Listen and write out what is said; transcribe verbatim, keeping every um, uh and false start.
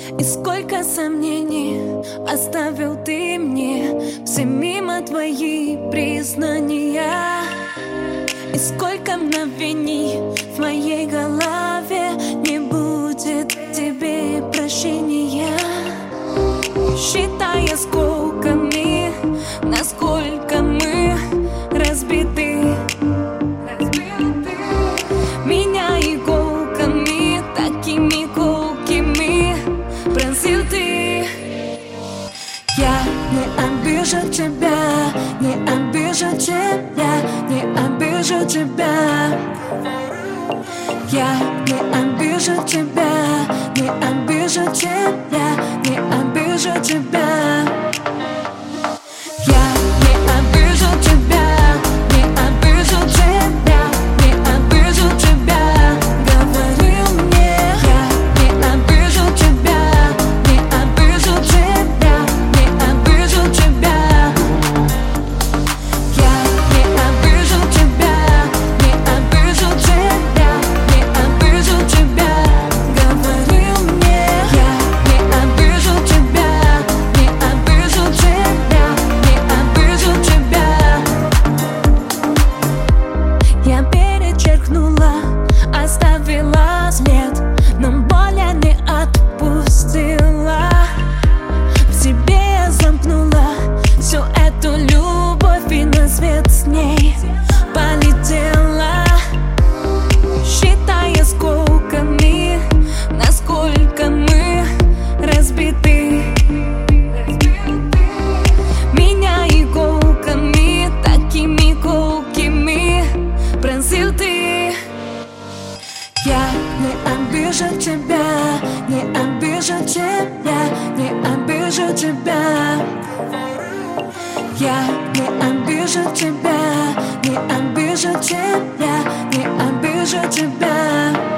И сколько сомнений оставил ты мне, все мимо твои признания. И сколько мгновений в моей голове не будет тебе прощения. Считая сколькими, насколько мы разбиты. Меня иголками, такими колкими пронзил ты. Я не обижу тебя, не обижу тебя, не обижу тебя. Я не обижу тебя, не обижу тебя, не обижу тебя. Я не обижу тебя, не обижу тебя, не обижу тебя. Говори мне, я не обижу тебя, не обижу тебя, не обижу тебя. Я не обижу тебя, не обижу тебя, не обижу тебя. Говори мне, я не обижу тебя, не обижу тебя, не обижу тебя. Я перечеркнула, оставила след, но боли не отпустила. В себе я замкнула всю эту любовь, и на свет с ней полетела. Считая сколькими, насколько мы разбиты. Меня иголками, такими колкими пронзил ты. Я не обижу тебя, не обижу тебя, не обижу тебя. Я не обижу тебя, не обижу тебя, не обижу тебя.